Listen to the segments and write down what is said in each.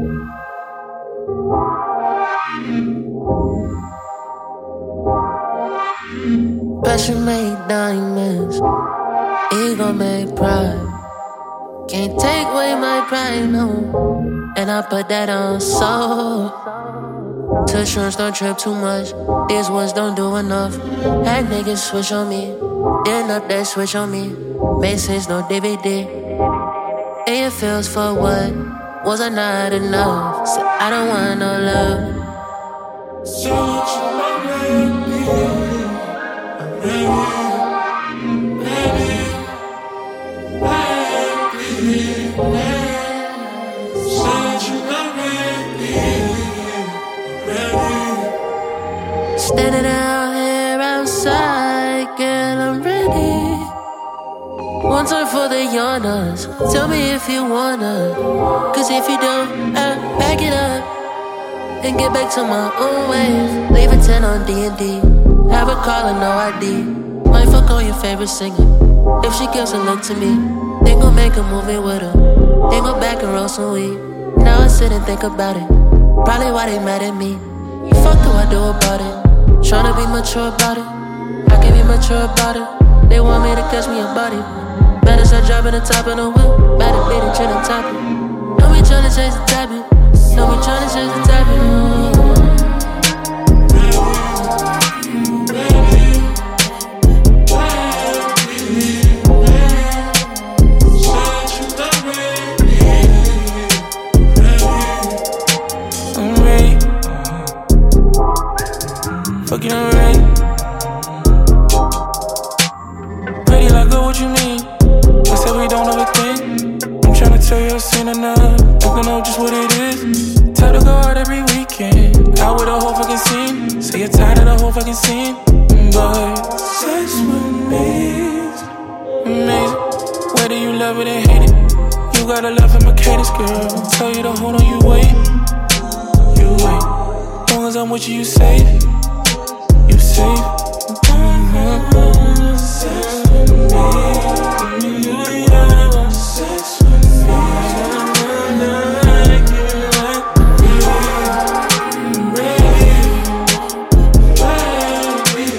Passion made diamonds, ego made pride. Can't take away my pride, no. And I put that on soul. Touch runs don't trip too much. These words don't do enough. Had niggas switch on me, then up that switch on me. Made sense, no DVD. And it feels for what? Was I not enough? Said I don't want no love. So what you want me? Standing out here outside, girl, I'm ready. One time for the yawners, tell me if you wanna. Cause if you don't, I'll back it up and get back to my own ways. Leave a 10 on D&D, have a caller, no ID. Might fuck on your favorite singer. If she gives a look to me, then gon' make a movie with her. Then go back and roll some weed. Now I sit and think about it. Probably why they mad at me. Fuck do I do about it? Tryna be mature about it. I can be mature about it. They want me to catch me a body. Better start dropping the top of the whip. Better be the chin and top it. Don't be tryna change the topic. Don't be tryna change the topic. Fucking alright. Ready like go, what you mean? I said we don't overthink. I'm tryna tell you I've seen enough. You can know just what it is. Tell to go out every weekend. Out with a whole fucking scene. Say you're tired of the whole fucking scene. But sex with me is amazing. Whether you love it or hate it, you gotta love him, a cadence, girl. Tell you to hold on, you wait. You wait. Long as I'm with you, you safe. You safe. Sex with me. Sex with me. Like you like me. Ready. Like me.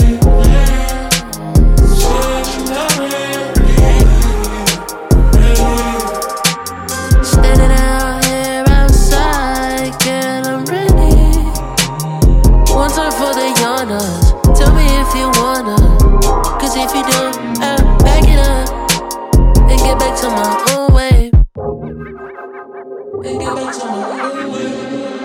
Sex with me. Standing out here outside, girl, I'm ready. One time for the yawners, tell me if you wanna. Cause if you don't, I'll back it up and get back to my own way. And get back to my own way.